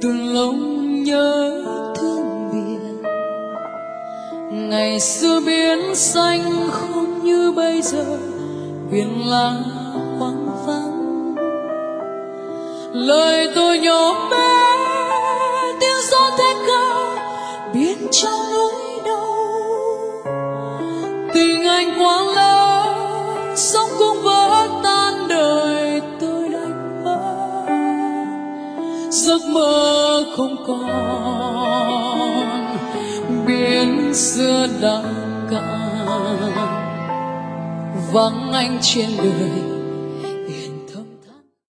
từ lâu nhớ thương biển. Ngày xưa biển xanh không như bây giờ, biển là hoang vắng. Lời tôi nhỏ bé tiếng gió thét cao biển trong núi đau. Tình anh quá lớn sống cũng vỡ tan, đời tôi đành mơ giấc mơ không còn. Biển xưa đã cạn vắng anh trên đời